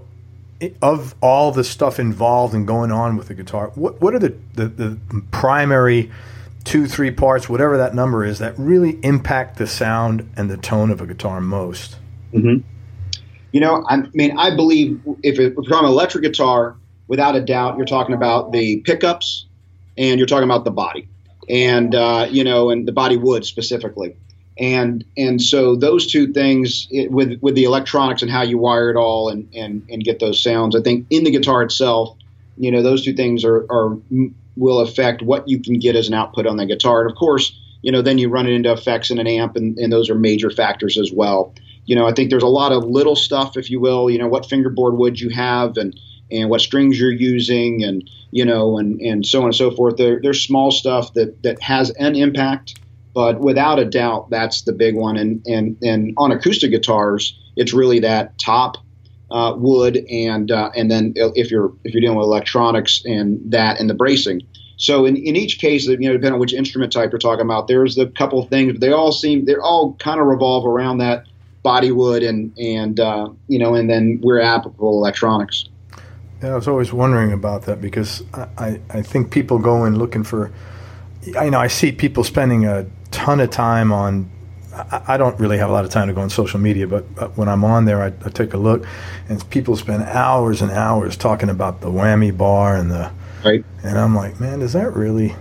of all the stuff involved in going on with the guitar, what, what are the, the, the primary two, three parts, whatever that number is, that really impact the sound and the tone of a guitar most? Mm-hmm. You know, I mean, I believe if, it, if you're on an electric guitar, without a doubt, you're talking about the pickups and you're talking about the body, and uh, you know, and the body wood specifically, and and so those two things it, with with the electronics and how you wire it all and and and get those sounds. I think in the guitar itself, you know, those two things are are will affect what you can get as an output on the guitar, and of course, you know, then you run it into effects in an amp, and, and those are major factors as well. You know, I think there's a lot of little stuff, if you will, you know, what fingerboard wood you have and, and what strings you're using and, you know, and, and so on and so forth. There, there's small stuff that, that has an impact, but without a doubt, that's the big one. And, and, and on acoustic guitars, it's really that top uh, wood and uh, and then if you're if you're dealing with electronics and that and the bracing. So in, in each case, you know, depending on which instrument type you're talking about, there's a couple of things, but they all seem, they all kind of revolve around that body wood and and uh, you know, and then we're applicable electronics. Yeah, I was always wondering about that because I, I, I think people go in looking for. I know I see people spending a ton of time on. I, I don't really have a lot of time to go on social media, but, but when I'm on there, I, I take a look, and people spend hours and hours talking about the whammy bar and the. Right. And I'm like, man, does that really?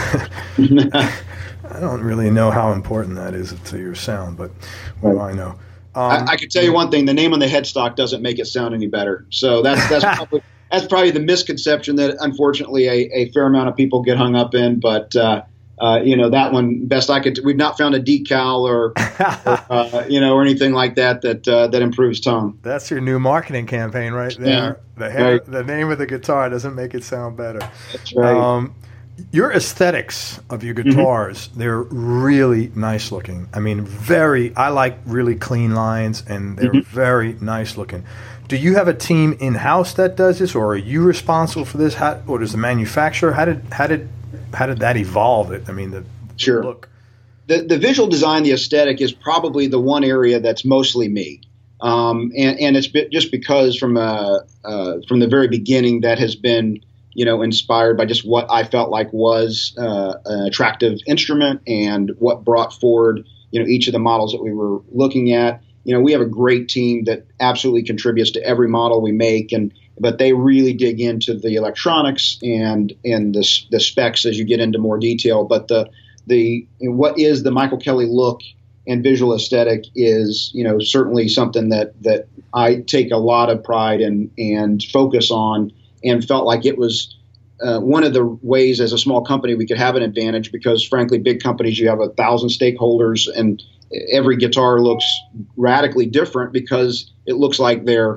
I don't really know how important that is to your sound, but what do I know? Um, I, I can tell you one thing: the name on the headstock doesn't make it sound any better. So that's that's probably, that's probably the misconception that unfortunately a, a fair amount of people get hung up in. But uh, uh, you know, that one, best I could. We've not found a decal or, or uh, you know, or anything like that that uh, that improves tone. That's your new marketing campaign right there. Yeah, the, head, right. the name of the guitar doesn't make it sound better. That's right. Um, Your aesthetics of your guitars, mm-hmm. they're really nice looking. I mean, very, I like really clean lines, and they're mm-hmm. very nice looking. Do you have a team in-house that does this, or are you responsible for this? How, or does the manufacturer, how did, how did, how did that evolve it? I mean, the sure. look. The, the visual design, the aesthetic is probably the one area that's mostly me. Um, and, and it's just because from, uh, uh, from the very beginning that has been, you know, inspired by just what I felt like was uh, an attractive instrument and what brought forward, you know, each of the models that we were looking at. You know, we have a great team that absolutely contributes to every model we make, and but they really dig into the electronics and and the the specs as you get into more detail. But the the what is the Michael Kelly look and visual aesthetic is, you know, certainly something that that I take a lot of pride in and focus on. And felt like it was uh, one of the ways as a small company we could have an advantage because, frankly, big companies, you have a thousand stakeholders and every guitar looks radically different because it looks like they're,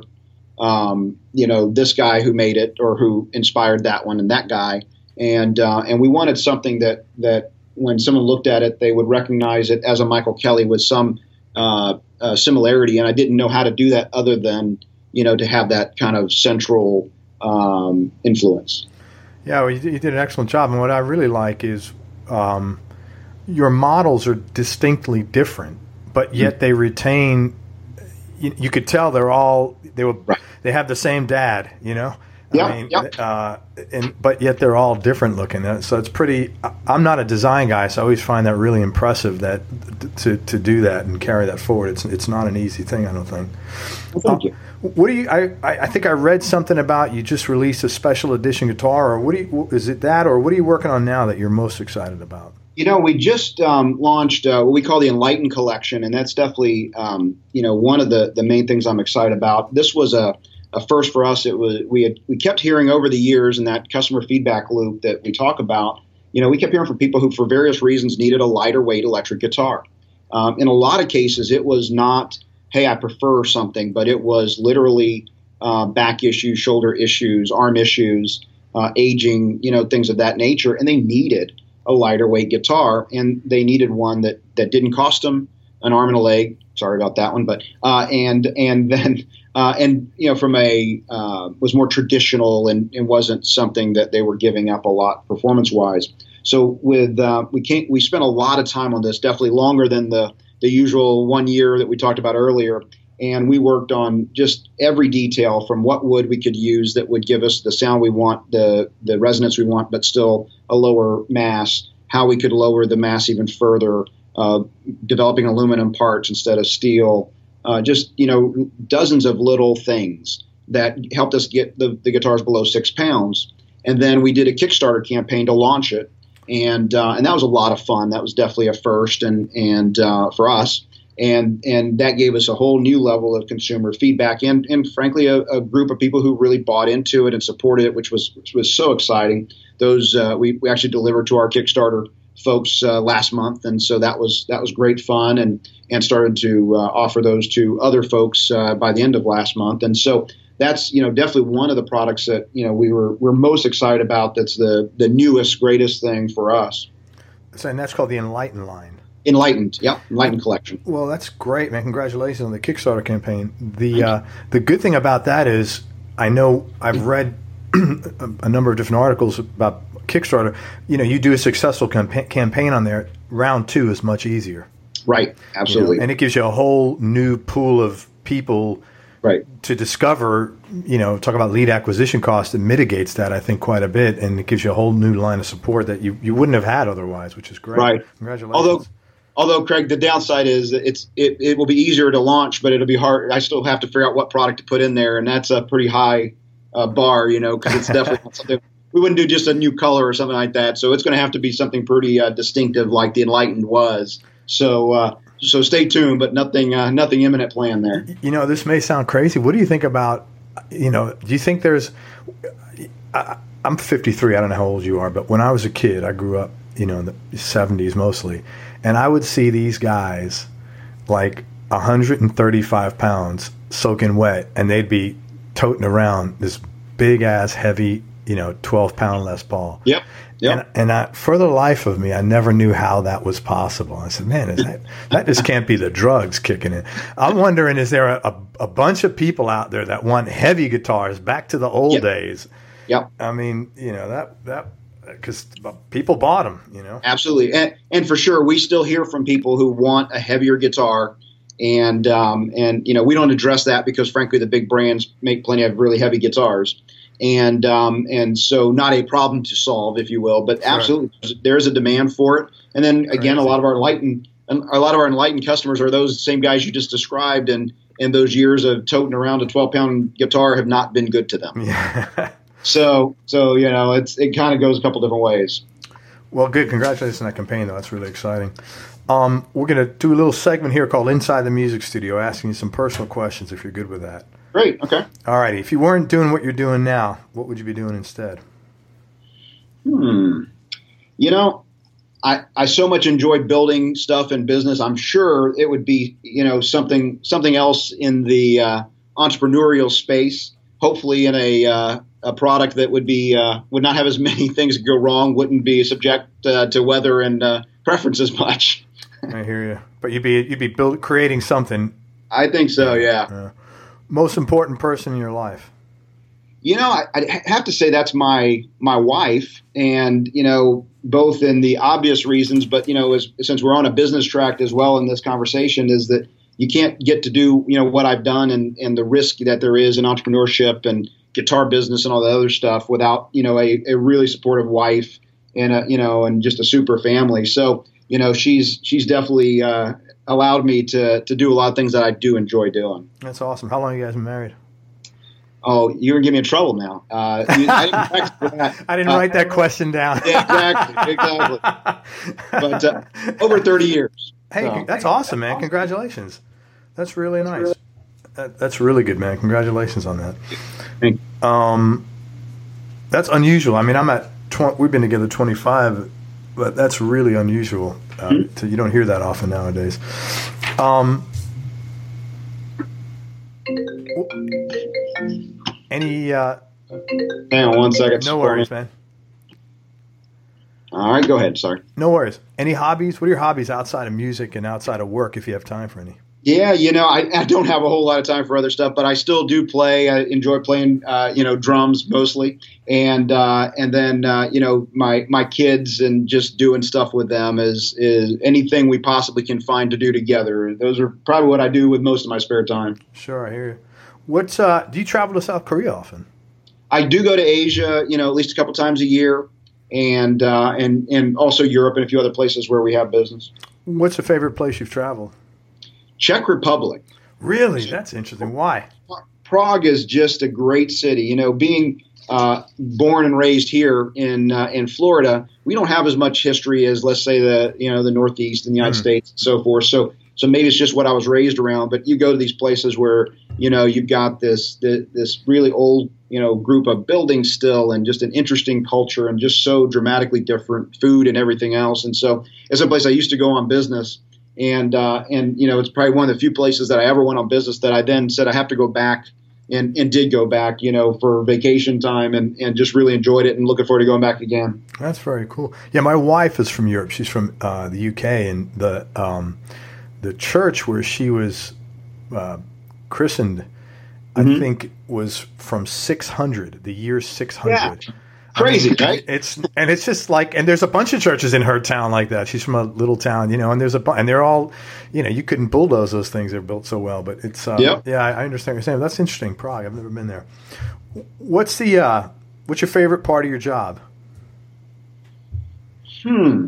um, you know, this guy who made it or who inspired that one and that guy. And uh, and we wanted something that, that when someone looked at it, they would recognize it as a Michael Kelly with some uh, uh, similarity. And I didn't know how to do that other than, you know, to have that kind of central Um, influence. Yeah, well, you, you did an excellent job, and what I really like is um, your models are distinctly different, but yet mm-hmm. they retain. You, you could tell they're all they were. Right. They have the same dad, you know. Yeah. I mean, Yep. Uh, and but yet they're all different looking. So it's pretty. I'm not a design guy, so I always find that really impressive that to to do that and carry that forward. It's it's not an easy thing, I don't think. Well, thank uh, you. What do you? I, I think I read something about you just released a special edition guitar, or what do you? Is it that, or what are you working on now that you're most excited about? You know, we just um, launched uh, what we call the Enlighten collection, and that's definitely um, you know one of the the main things I'm excited about. This was a, a first for us. It was we had we kept hearing over the years in that customer feedback loop that we talk about. You know, we kept hearing from people who, for various reasons, needed a lighter weight electric guitar. Um, in a lot of cases, it was not, hey, I prefer something, but it was literally uh, back issues, shoulder issues, arm issues, uh, aging, you know, things of that nature. And they needed a lighter weight guitar, and they needed one that, that didn't cost them an arm and a leg. Sorry about that one, but uh, and and then uh, and you know from a uh, was more traditional and, and wasn't something that they were giving up a lot performance wise. So with uh, we can't we spent a lot of time on this, definitely longer than the the usual one year that we talked about earlier. And we worked on just every detail from what wood we could use that would give us the sound we want, the the resonance we want, but still a lower mass, how we could lower the mass even further, uh, developing aluminum parts instead of steel, uh, just, you know, dozens of little things that helped us get the, the guitars below six pounds. And then we did a Kickstarter campaign to launch it. And uh, and that was a lot of fun. That was definitely a first and, and uh, for us. And and that gave us a whole new level of consumer feedback and, and frankly, a, a group of people who really bought into it and supported it, which was which was so exciting. Those uh, we, we actually delivered to our Kickstarter folks uh, last month, and so that was that was great fun, and and started to uh, offer those to other folks uh, by the end of last month. And so that's you know definitely one of the products that you know we were we're most excited about. That's the the newest, greatest thing for us. So, and that's called the Enlighten line. Enlightened, yeah, Enlightened collection. Well, that's great, man. Congratulations on the Kickstarter campaign. The uh, the good thing about that is I know I've read a number of different articles about Kickstarter. You know, you do a successful campa- campaign on there, round two is much easier. Right. Absolutely. You know, and it gives you a whole new pool of people right. to discover. You know, talk about lead acquisition cost. It mitigates that, I think, quite a bit, and it gives you a whole new line of support that you, you wouldn't have had otherwise, which is great. Right. Congratulations. Although, although Craig, the downside is that it's it, it will be easier to launch, but it'll be hard. I still have to figure out what product to put in there, and that's a pretty high uh, bar, you know, because it's definitely not something. We wouldn't do just a new color or something like that. So it's going to have to be something pretty uh, distinctive, like the Enlightened was. So, uh, so stay tuned, but nothing, uh, nothing imminent plan there. You know, this may sound crazy. What do you think about? You know, do you think there's? I, I'm fifty-three. I don't know how old you are, but when I was a kid, I grew up, you know, in the seventies mostly, and I would see these guys like one hundred thirty-five pounds soaking wet, and they'd be toting around this big ass heavy, you know, twelve pound Les Paul. Yep. Yep. And, and I, for the life of me, I never knew how that was possible. I said, man, is that, that just can't be the drugs kicking in. I'm wondering, is there a, a, a bunch of people out there that want heavy guitars back to the old yep. days? Yep. I mean, you know, that, that, because people bought them, you know. Absolutely. And, and for sure, we still hear from people who want a heavier guitar. And, um, and, you know, we don't address that because, frankly, the big brands make plenty of really heavy guitars. And um, and so not a problem to solve, if you will, but absolutely right. There is a demand for it. And then again, Crazy. a lot of our enlightened, a lot of our enlightened customers are those same guys you just described, and and those years of toting around a twelve pound guitar have not been good to them. Yeah. so so you know, it's it kind of goes a couple different ways. Well, good. Congratulations on that campaign, though. That's really exciting. Um, we're going to do a little segment here called Inside the Music Studio, asking you some personal questions if you're good with that. Great. Okay. All righty. If you weren't doing what you're doing now, what would you be doing instead? Hmm. You know, I I so much enjoy building stuff in business. I'm sure it would be, you know, something something else in the uh, entrepreneurial space. Hopefully, in a uh, a product that would be uh, would not have as many things go wrong. Wouldn't be subject uh, to weather and uh, preference as much. I hear you. But you'd be you'd be build, creating something. I think so. Yeah. Uh, most important person in your life? You know, I, I have to say that's my my wife, and you know, both in the obvious reasons, but you know, as, since we're on a business track as well in this conversation, is that you can't get to do you know what I've done and and the risk that there is in entrepreneurship and guitar business and all the other stuff without you know a, a really supportive wife and a you know and just a super family. So you know, she's she's definitely uh, allowed me to to do a lot of things that I do enjoy doing. That's awesome. How long have you guys been married? Oh, you're going to get me in trouble now. Uh, you, I didn't, for that. I didn't uh, write that question down. Yeah, exactly, exactly. But uh, over thirty years. Hey, so. That's awesome, man. Congratulations. That's really nice. That, that's really good, man. Congratulations on that. Thank you. Um, that's unusual. I mean, I'm at twenty, we've been together twenty-five, but that's really unusual. Uh, mm-hmm. to, you don't hear that often nowadays. Um, Any? Uh, Hang on one second. No worries, man. All right, go ahead. Sorry. No worries. Any hobbies? What are your hobbies outside of music and outside of work, if you have time for any? Yeah, you know, I, I don't have a whole lot of time for other stuff, but I still do play. I enjoy playing, uh, you know, drums mostly, and uh, and then uh, you know my my kids and just doing stuff with them is is anything we possibly can find to do together. Those are probably what I do with most of my spare time. Sure, I hear you. What's uh, do you travel to South Korea often? I do go to Asia, you know, at least a couple times a year, and uh, and and also Europe and a few other places where we have business. What's the favorite place you've traveled? Czech Republic. Really? That's interesting. Why? Prague is just a great city. You know, being uh, born and raised here in uh, in Florida, we don't have as much history as, let's say, the you know the Northeast and the United mm. States and so forth. So so maybe it's just what I was raised around. But you go to these places where you know you've got this this, this really old you know group of buildings still, and just an interesting culture, and just so dramatically different food and everything else. And so it's a place I used to go on business. And, uh, and you know, it's probably one of the few places that I ever went on business that I then said I have to go back and, and did go back, you know, for vacation time and, and just really enjoyed it and looking forward to going back again. That's very cool. Yeah, my wife is from Europe. She's from uh, the U K, and the um, the church where she was uh, christened, mm-hmm. I think, was from six hundred, the year six hundred. Yeah. Crazy, I mean, right? It's and it's just like, and there's a bunch of churches in her town like that. She's from a little town, you know, and there's a bu- and they're all, you know, you couldn't bulldoze those things. They're built so well, but it's uh, Yep. yeah, I, I understand what you're saying. That's interesting, Prague. I've never been there. What's the uh, what's your favorite part of your job? Hmm.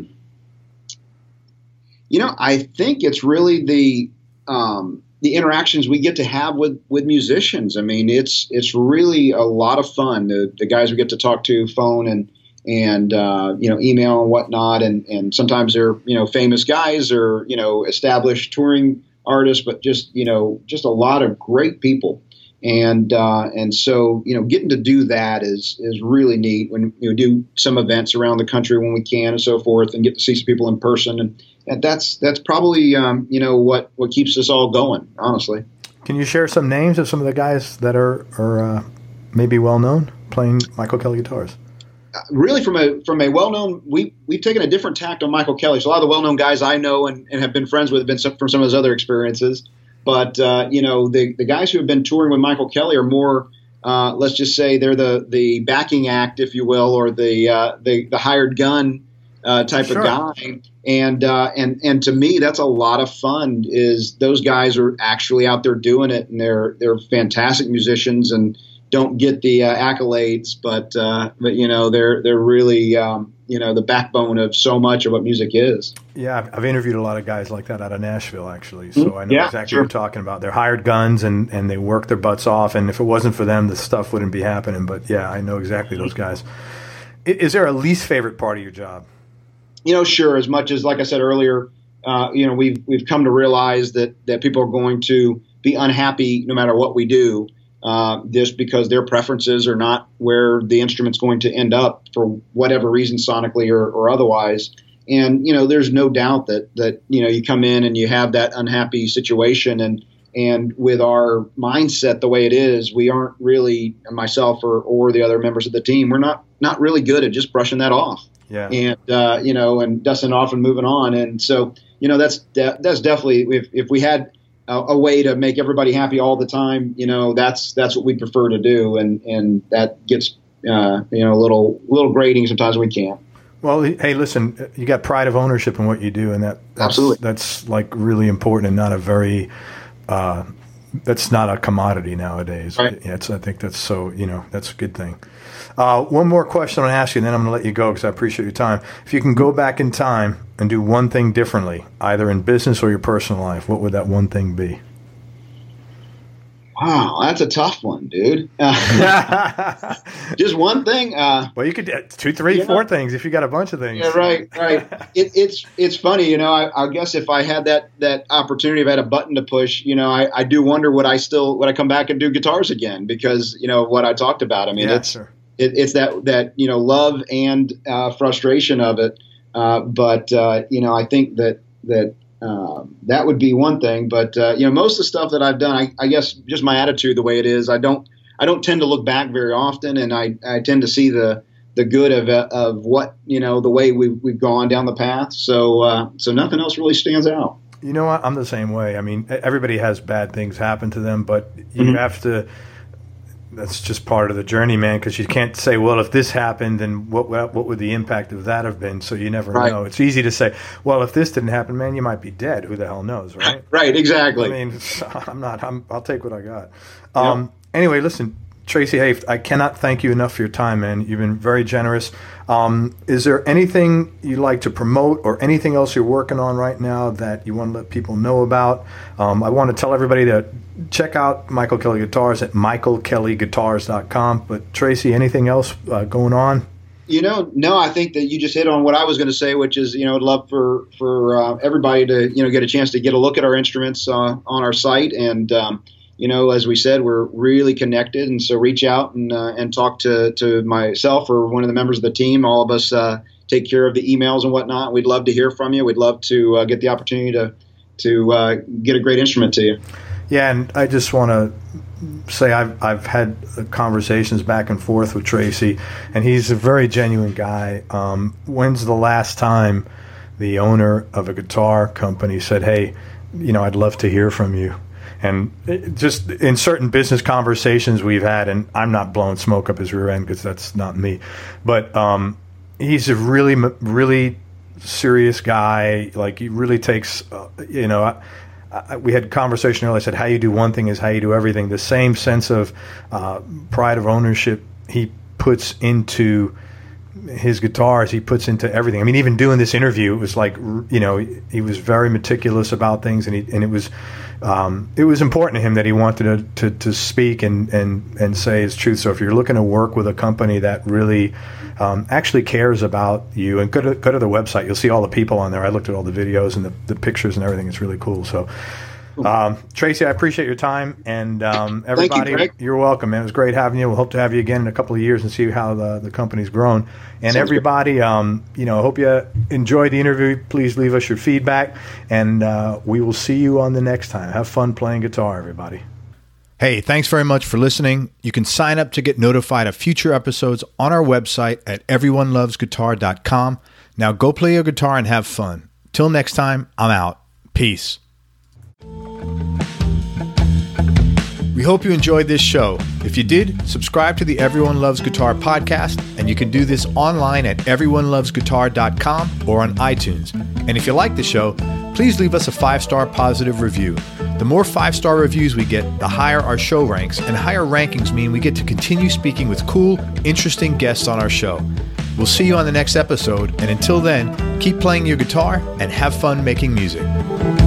You know, I think it's really the um, the interactions we get to have with, with musicians. I mean, it's it's really a lot of fun. The the guys we get to talk to, phone and and uh, you know, email and whatnot, and and sometimes they're, you know, famous guys or, you know, established touring artists, but just, you know, just a lot of great people. And uh, and so, you know, getting to do that is is really neat. When you know, do some events around the country when we can and so forth, and get to see some people in person, and, and that's that's probably um, you know, what, what keeps us all going. Honestly, can you share some names of some of the guys that are are uh, maybe well known playing Michael Kelly guitars? Uh, really, from a from a well known, we we've taken a different tact on Michael Kelly. So a lot of the well known guys I know and, and have been friends with have been some, from some of his other experiences. But, uh, you know, the, the guys who have been touring with Michael Kelly are more, uh, let's just say they're the, the backing act, if you will, or the uh, the, the hired gun uh, type Sure. of guy. And, uh, and and to me, that's a lot of fun, is those guys are actually out there doing it, and they're they're fantastic musicians and don't get the uh, accolades. But, uh, but you know, they're they're really, um, you know, the backbone of so much of what music is. Yeah, I've, I've interviewed a lot of guys like that out of Nashville, actually. So I know Yeah, exactly sure. what you're talking about. They're hired guns, and, and they work their butts off. And if it wasn't for them, the stuff wouldn't be happening. But, yeah, I know exactly those guys. I- Is there a least favorite part of your job? You know, sure. As much as, like I said earlier, uh, you know, we've we've come to realize that that people are going to be unhappy no matter what we do, uh, just because their preferences are not where the instrument's going to end up for whatever reason, sonically or, or otherwise. And, you know, there's no doubt that, that, you know, you come in and you have that unhappy situation, and, and with our mindset the way it is, we aren't really, myself or, or the other members of the team, we're not, not really good at just brushing that off. Yeah. And, uh, you know, and dusting off and moving on. And so, you know, that's, de- that's definitely, if, if we had a, a way to make everybody happy all the time, you know, that's, that's what we prefer to do. And, and that gets, uh, you know, a little, little grating sometimes when we can't. Well, hey, listen, you got pride of ownership in what you do, and that that's, Absolutely. that's like really important, and not a very uh, that's not a commodity nowadays. Right. Yeah, it's, I think that's so, you know, that's a good thing. Uh, one more question I'm going to ask you, and then I'm going to let you go because I appreciate your time. If you can go back in time and do one thing differently, either in business or your personal life, what would that one thing be? Wow, that's a tough one, dude. Uh, just one thing. Uh, Well, you could do two, three, Yeah. four things if you got a bunch of things. yeah, right, right. It, it's it's funny, you know. I, I guess if I had that that opportunity, if I had a button to push, you know, I, I do wonder would I still would I come back and do guitars again, because you know what I talked about. I mean, Yeah, it's sure. it, it's that that you know love and uh, frustration of it. Uh, but uh, you know, I think that that. Um, that would be one thing, but uh, you know, most of the stuff that I've done, I, I guess, just my attitude, the way it is, I don't, I don't tend to look back very often, and I, I tend to see the, the good of, of what you know, the way we've we've gone down the path. So, uh, so nothing else really stands out. You know what? I'm the same way. I mean, everybody has bad things happen to them, but you Mhm. have to. That's just part of the journey, man. Because you can't say, "Well, if this happened, then what? What would the impact of that have been?" So you never Right. know. It's easy to say, "Well, if this didn't happen, man, you might be dead." Who the hell knows, right? Right, exactly. I mean, I'm not. I'm, I'll take what I got. Um, Anyway, listen, Tracy, hey, I cannot thank you enough for your time, man. You've been very generous. Um, is there anything you'd like to promote, or anything else you're working on right now that you want to let people know about? Um, I want to tell everybody to check out Michael Kelly Guitars at michael kelly guitars dot com. But Tracy, anything else uh, going on? You know, no, I think that you just hit on what I was going to say, which is, you know, I'd love for for uh, everybody to, you know, get a chance to get a look at our instruments uh, on our site. And, um, you know, as we said, we're really connected. And so reach out and uh, and talk to, to myself or one of the members of the team. All of us uh, take care of the emails and whatnot. We'd love to hear from you. We'd love to uh, get the opportunity to, to uh, get a great instrument to you. Yeah, and I just want to say I've I've had conversations back and forth with Tracy, and he's a very genuine guy. Um, when's the last time the owner of a guitar company said, "Hey, you know, I'd love to hear from you"? And it, just in certain business conversations we've had, and I'm not blowing smoke up his rear end because that's not me, but um, he's a really, really serious guy. Like, he really takes, uh, you know, I, I, we had a conversation earlier. I said, how you do one thing is how you do everything. The same sense of uh, pride of ownership he puts into his guitars, he puts into everything. I mean, even doing this interview, it was like, you know, he was very meticulous about things, and he, and it was, um, it was important to him that he wanted to, to, to speak and, and, and say his truth. So if you're looking to work with a company that really um, actually cares about you, and go to, go to their website, you'll see all the people on there. I looked at all the videos and the, the pictures and everything. It's really cool. So, Um, Tracy, I appreciate your time, and um, everybody, Thank you, you're welcome, man. It was great having you. We'll hope to have you again in a couple of years and see how the, the company's grown. And Sounds everybody, um, you know, I hope you enjoyed the interview. Please leave us your feedback, and uh, we will see you on the next time. Have fun playing guitar, everybody. Hey, thanks very much for listening. You can sign up to get notified of future episodes on our website at everyone loves guitar dot com. Now go play your guitar and have fun. Till next time, I'm out. Peace. We hope you enjoyed this show. If you did, subscribe to the Everyone Loves Guitar podcast, and you can do this online at everyone loves guitar dot com or on iTunes. And if you like the show, please leave us a five-star positive review. The more five-star reviews we get, the higher our show ranks, and higher rankings mean we get to continue speaking with cool, interesting guests on our show. We'll see you on the next episode, and until then, keep playing your guitar and have fun making music.